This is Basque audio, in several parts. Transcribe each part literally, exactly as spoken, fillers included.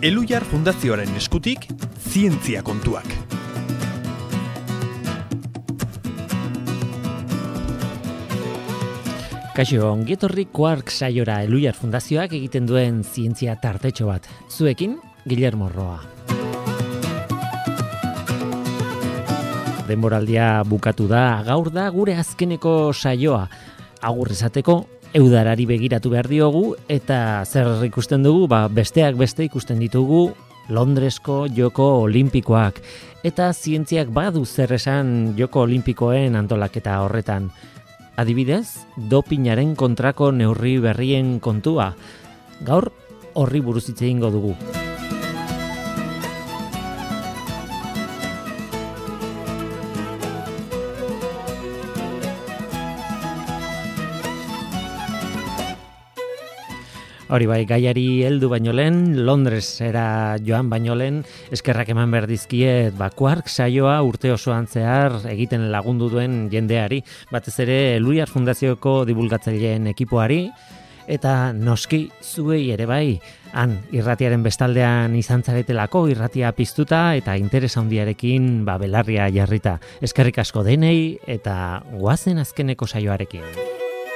Elhuyar Fundazioaren eskutik, zientzia kontuak. Kaixo, ongietorri Quark saiora Elhuyar Fundazioak egiten duen zientzia tartetxo bat. Zuekin, Guillermo Roa. Denboraldia bukatu da, gaur da gure azkeneko saioa. Agur esateko, eudarari begiratu behar diogu, eta zer ikusten dugu, ba, besteak beste ikusten ditugu Londresko Joko Olimpikoak. Eta zientziak badu zer esan Joko Olimpikoen antolaketa horretan. Adibidez, dopinaren kontrako neurri berrien kontua. Gaur, horri buruz hitz egingo dugu. Hori bai, gaiari heldu baino lehen, Londresera joan baino lehen, eskerrak eman behar dizkiet, ba, Quark saioa urte osoan zehar egiten lagundu duen jendeari, batez ere Elhuyar Fundazioko divulgatzaileen ekipoari, eta noski zuei ere bai, han irratiaren bestaldean izan zaretelako, irratia piztuta eta interes handiarekin ba, belarria jarrita. Eskerrik asko denei eta goazen azkeneko saioarekin.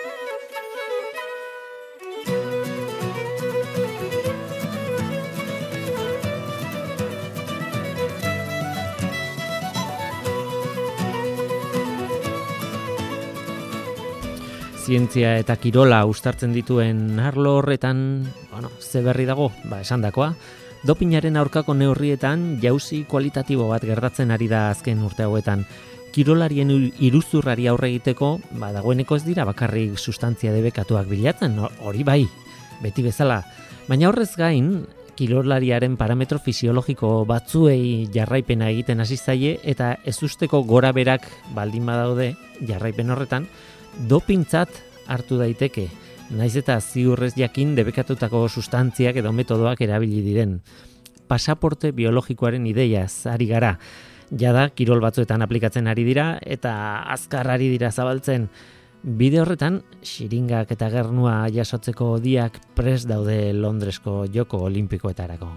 Zientzia eta kirola uztartzen dituen arlo horretan, bueno, ze berri dago, ba, esandakoa, dopinaren aurkako neurrietan jauzi kualitatibo bat gertatzen ari da azken urte hauetan. Kirolarien iruzurrari aurre egiteko, ba, dagoeneko ez dira bakarrik sustantzia debekatuak bilatzen, hori bai, beti bezala. Baina horrez gain, kirolariaren parametro fisiologiko batzuei jarraipena egiten hasi zaie eta ezusteko gora berak baldin badaude jarraipen horretan, dopintzat hartu daiteke, naiz eta ziurrez jakin debekatutako sustantziak edo metodoak erabili diren. Pasaporte biologikoaren ideiaz ari gara. Jada, kirol batzuetan aplikatzen ari dira eta azkar ari dira zabaltzen. Bide horretan, xiringak eta gernua jasotzeko diak prest daude Londresko Joko Olimpikoetarako.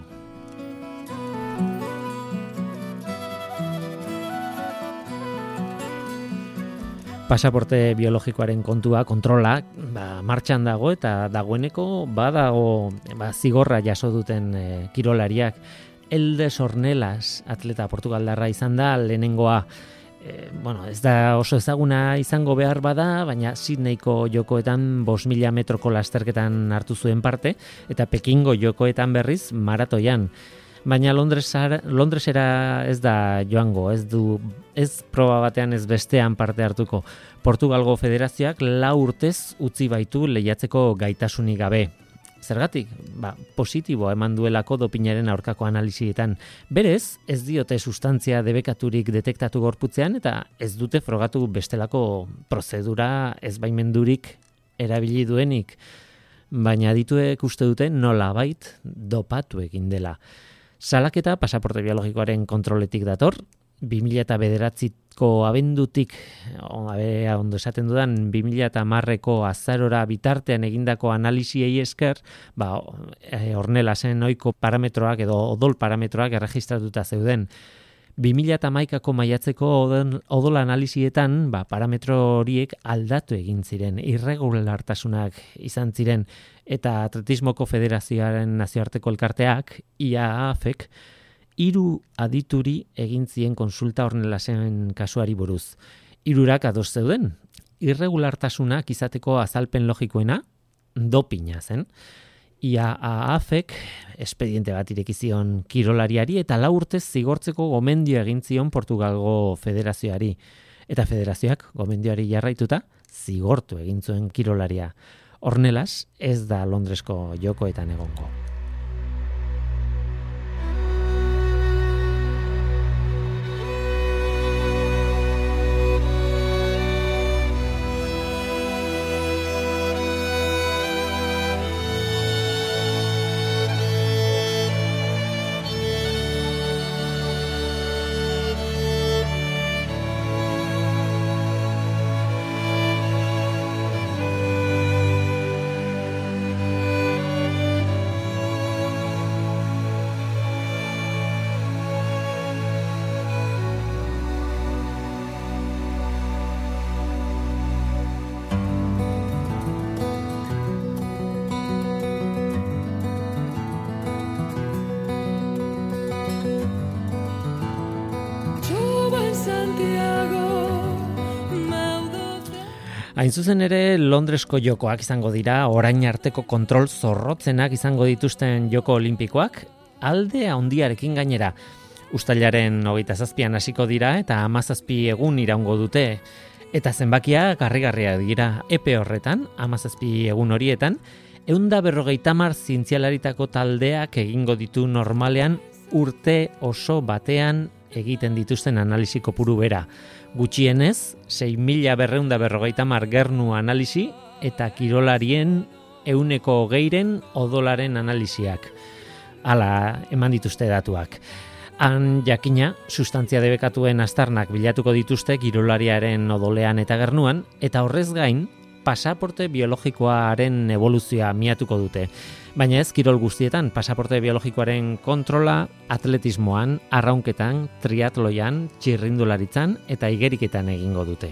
Pasaporte biologikoaren kontua, kontrola, ba, martxan dago eta dagoeneko badago ba, zigorra jaso duten e, kirolariak. Eldes Ornelas, atleta portugaldarra izan da, lehenengoa, e, bueno, ez da oso ezaguna izango behar bada, baina Sydneyko jokoetan bost mila metroko lasterketan hartu zuen parte, eta Pekingo jokoetan berriz maratoian. Baina Londresara, Londresera ez da joango, ez du ez proba batean ez bestean parte hartuko. Portugalgo federazioak lau urtez utzi baitu lehiatzeko gaitasunik gabe. Zergatik? Ba, positiboa eman duelako dopinaren aurkako analisietan. Berez, ez diote sustantzia debekaturik detektatu gorputzean eta ez dute frogatu bestelako prozedura ez baimendurik erabili duenik. Baina adituek uste dute nolabait dopatu egin dela. Salaketa pasaporte biologikoaren kontroletik dator, bi mila bederatziko abendutik, abea ondo esaten dudan, bi mila hamarreko azarora bitartean egindako analisiei esker, ba, Ornelasen ohiko parametroak edo odol parametroak erregistratuta zeuden. bi mila hamaikako maiatzeko odol, odol analisietan ba, parametro horiek aldatu egin ziren, irregulartasunak izan ziren, eta Atletismoko Federazioaren nazioarteko elkarteak, I A A F ek, hiru adituri egin zien konsulta Ornelasen kasuari buruz. Hirurak ados zeuden, irregulartasunak izateko azalpen logikoena, dopina zen. I A A F ek espediente bat ireki zion kirolariari eta lau urtez zigortzeko gomendio egin zion Portugalgo Federazioari. Eta federazioak gomendioari jarraituta zigortu egin zuen kirolaria. Ornelas ez da Londresko jokoetan egongo. Hain zuzen ere, Londresko jokoak izango dira, orain arteko kontrol zorrotzenak izango dituzten joko olimpikoak, alde handiarekin gainera. Uztailaren hogeita zazpian hasiko dira eta hamazazpi egun iraungo dute. Eta zenbakia garrigarria dira, epe horretan, hamazazpi egun horietan, ehunda berrogeita hamar zientzialaritako taldeak egingo ditu normalean urte oso batean egiten dituzten analisi kopuru bera. Gutxienez, sei mila berreunda berrogeita hamar gernu analisi eta kirolarien ehuneko hogeiren odolaren analisiak. Hala eman dituzte datuak. Han jakina, sustantzia debekatuen aztarnak bilatuko dituzte kirolariaren odolean eta gernuan, eta horrez gain, pasaporte biologikoaren evoluzioa miatuko dute. Baina ez kirol guztietan, pasaporte biologikoaren kontrola atletismoan, arraunketan, triatloian, txirrindularitzan eta igeriketan egingo dute.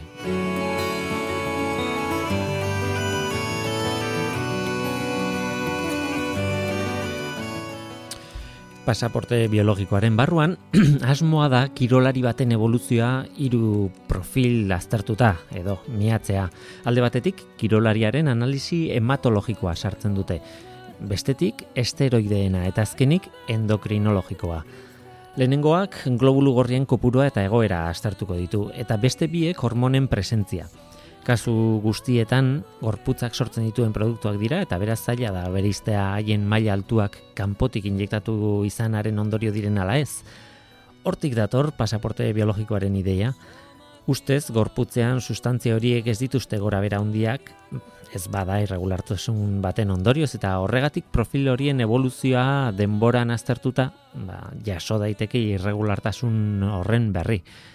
Pasaporte biologikoaren barruan, asmoa da kirolari baten evoluzioa hiru profil aztertuta edo miatzea. Alde batetik, kirolariaren analisi hematologikoa sartzen dute. Bestetik, esteroideena eta azkenik endokrinologikoa. Lehenengoak globulu gorrien kopurua eta egoera aztertuko ditu, eta beste biek hormonen presentzia. Kasu guztietan, gorputzak sortzen dituen produktuak dira, eta beraz zaila da bereiztea haien maila altuak kanpotik injektatu izanaren ondorio diren ala ez. Hortik dator pasaporte biologikoaren ideia. Ustez, gorputzean sustantzia horiek ez dituzte gora bera handiak, ez bada irregulartasun baten ondorioz, eta horregatik profil horien evoluzioa denboran aztertuta, ba, jaso daiteke irregulartasun horren berri.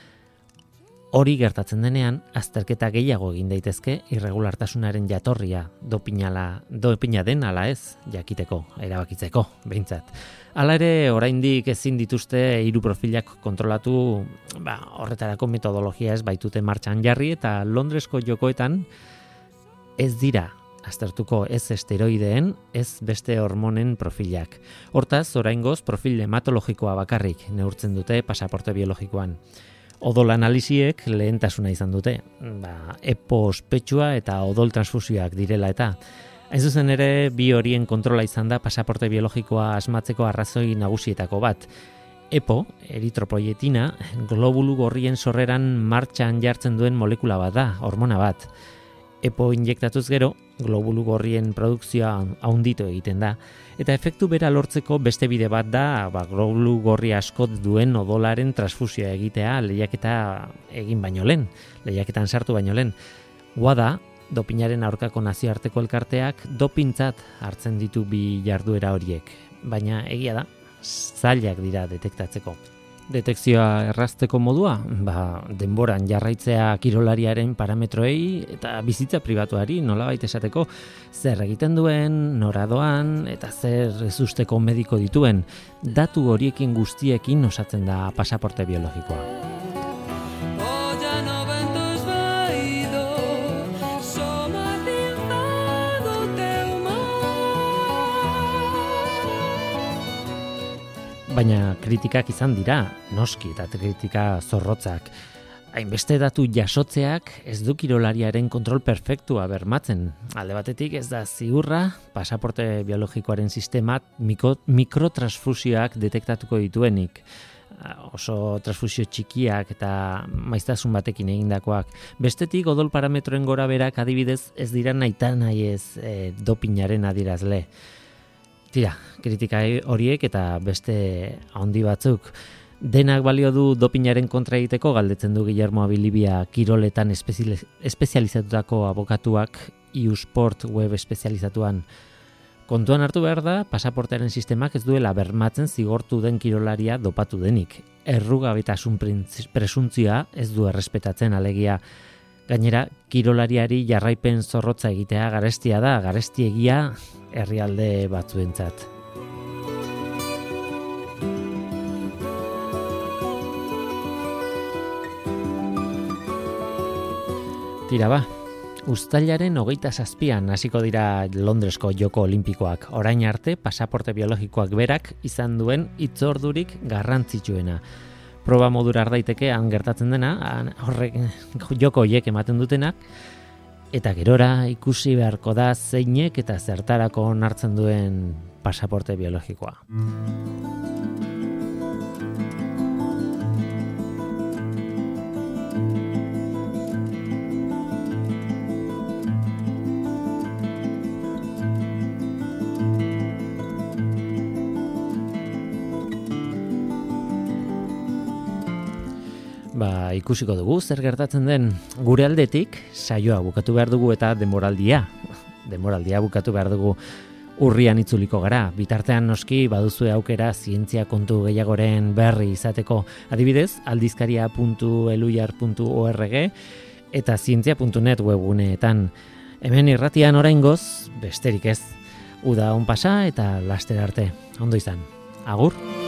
Hori gertatzen denean, azterketa gehiago egin daitezke irregulartasunaren jatorria dopinala, dopina den ala ez, jakiteko, erabakitzeko, behintzat. Hala ere, oraindik ezin dituzte hiru profilak kontrolatu, ba, horretarako metodologia ez baitute martxan jarri, eta Londresko jokoetan ez dira aztertuko ez esteroideen, ez beste hormonen profilak. Hortaz, oraingoz profil hematologikoa bakarrik neurtzen dute pasaporte biologikoan. Odol analisiek lehentasuna izan dute, ba, epo ospetsua eta odol transfusioak direla eta. Hain zuzen ere, bi horien kontrola izan da pasaporte biologikoa asmatzeko arrazoi nagusietako bat. Epo, eritropoietina, globulu gorrien sorreran martxan jartzen duen molekula bat da, hormona bat. Epo injektatuz gero, globulu gorrien produkzioa haunditu egiten da, eta efektu bera lortzeko beste bide bat da, ba, globulu gorri askot duen odolaren transfusioa egitea lehiaketa egin baino lehen, lehiaketan sartu baino lehen. Guada, dopinaren aurkako nazioarteko elkarteak dopintzat hartzen ditu bi jarduera horiek, baina egia da, zailak dira detektatzeko. Detekzioa errazteko modua, ba, denboran jarraitzea kirolariaren parametroei eta bizitza pribatuari nolabait esateko zer egiten duen, nora doan eta zer ezusteko mediko dituen. Datu horiekin guztiekin osatzen da pasaporte biologikoa. Baina kritikak izan dira, noski eta kritika zorrotzak. Hainbeste datu jasotzeak ez du kirolariaren kontrol perfektua bermatzen. Alde batetik ez da ziurra, pasaporte biologikoaren sistemat mikro, mikrotransfusioak detektatuko dituenik. Oso transfusio txikiak eta maiztasun batekin egindakoak. Bestetik odol parametroen gora berak adibidez ez dira nahita nahi ez e, dopinaren adierazle. Tira, kritika horiek eta beste handi batzuk. Denak balio du dopinaren kontra egiteko galdetzen du Guillermo Abilibia kiroletan espezializatutako abokatuak iusport web espezializatuan. Kontuan hartu behar da, pasaportearen sistemak ez duela bermatzen zigortu den kirolaria dopatu denik. Errugabetasun presuntzioa ez du errespetatzen alegia. Gainera, kirolariari jarraipen zorrotza egitea garestia da, garestiegia herrialde batzuentzat. Tira ba, uztailaren hogeita zazpian hasiko dira Londresko Joko Olimpikoak. Orain arte, pasaporte biologikoak berak izan duen hitzordurik garrantzitsuena. Proba modura ardaiteke han gertatzen dena, horrek joko horiek ematen dutenak, eta gerora ikusi beharko da zeinek eta zertarako onartzen duen pasaporte biologikoa. Ba, ikusiko dugu zer gertatzen den gure aldetik, saioa bukatu behar dugu eta denboraldia. Denboraldia bukatu behar dugu urrian itzuliko gara. Bitartean noski baduzue aukera zientzia kontu gehiagoren berri izateko. Adibidez, aldizkaria puntu eluiar puntu org eta zientzia puntu net webguneetan. Hemen irratian oraingoz, besterik ez. Uda on pasa eta laster arte. Ondo izan. Agur!